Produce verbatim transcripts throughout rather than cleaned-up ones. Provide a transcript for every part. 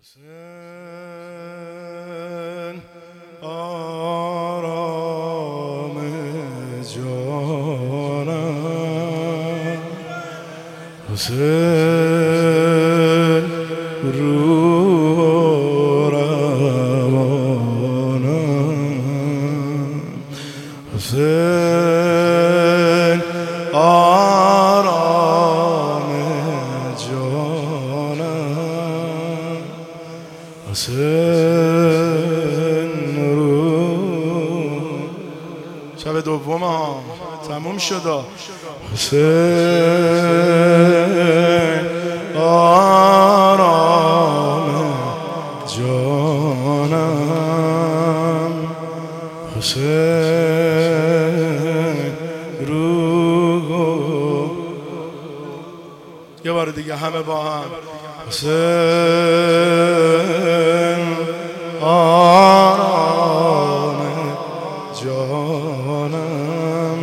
حسین آرام جانم، حسین روح روانم، حسین آرام جانم، حسین روح. شب دوم ها تموم شد. حسین آرام جانم، حسین روح. یه بار دیگه همه با هم. حسین آرام جانم،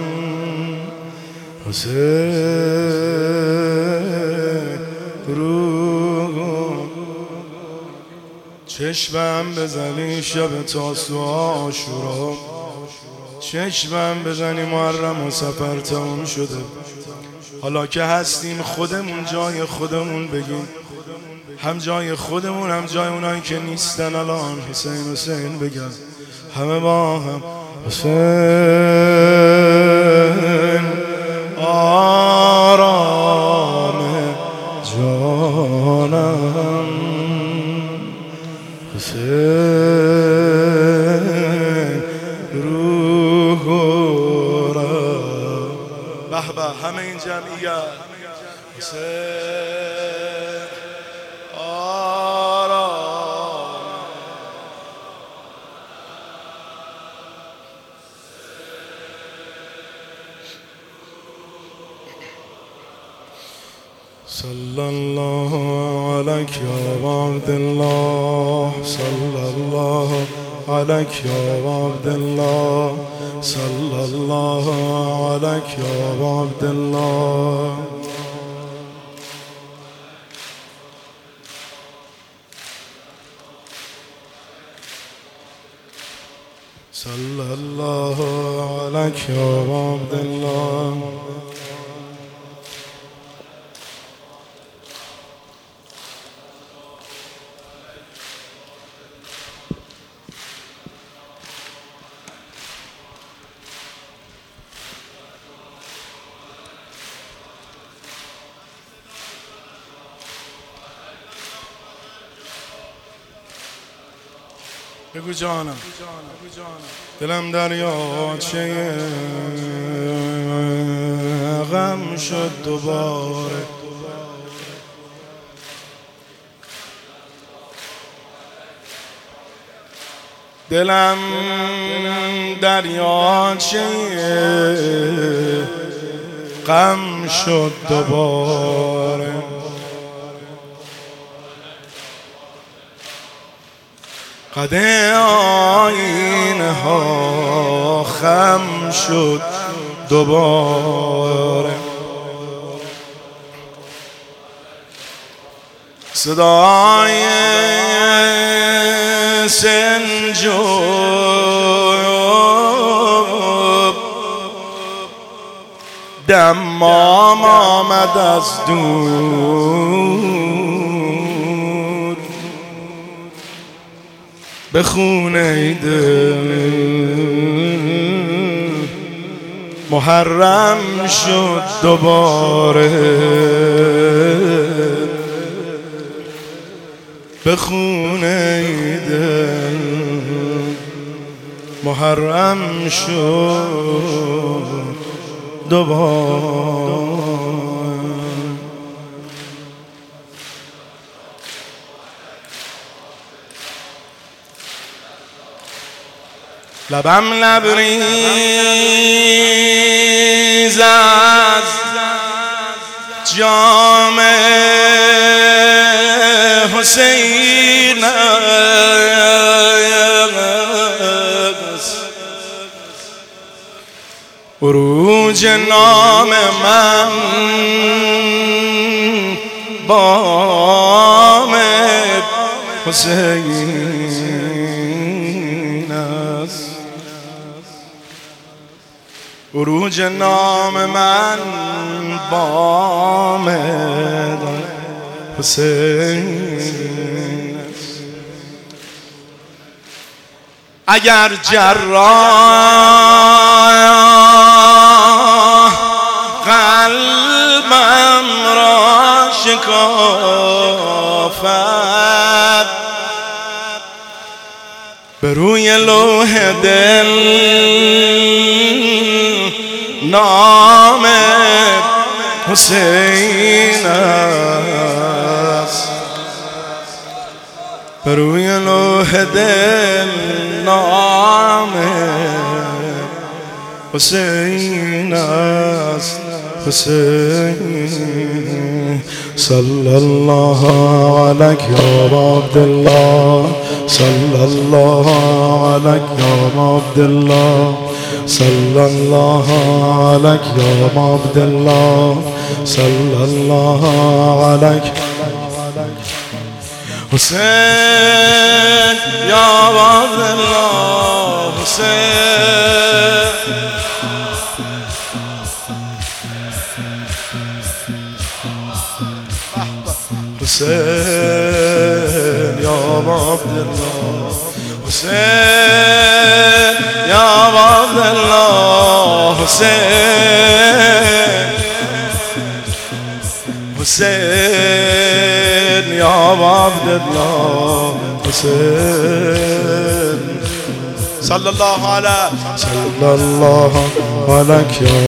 حسین روح. چشمم بزنی شب تاسو عاشورا، چشمم بزنی محرم و سفر تموم شده. حالا که هستیم خودمون جای خودمون بگیم، هم جای خودمون هم جای اونایی که نیستن. الان حسین حسین بگم همه با هم. حسین آرام جانم، حسین روح را. به به همه این جمعیت. حسین آرام. صلی الله علیک یا عبدالله، صلی الله علیک یا عبدالله، صلی الله علیک یا عبدالله. صلی الله علیک یا عبدالله. بگو جانم، دلم دریاچه غم شد دوباره. دلم دریاچه غم شد دوباره. قد آینه ها خم شد دوباره. صدای سنجوب دمام آمد از دور. به خونه دل محرم شد دوباره. به خونه دل محرم شد دوباره. لبم لبریز از جام حسین است. عروج نام من بام حسین است. عروج نام من بام حسین است. اگر جراح قلبم را شکافد، به روی لوح دل نام حسین است. به روی لوح دل نام حسین است. حسین صلی الله علیک یا عبدالله، صلی الله علیک یا عبدالله، صلی الله علیک یا عبدالله، صلی الله علیک حسین یا عبدالله. حسین حسین یا عبدالله، حسین یا عبدالله، حسین حسین یا عبدالله، حسین صلی الله علیه صلی الله علیه.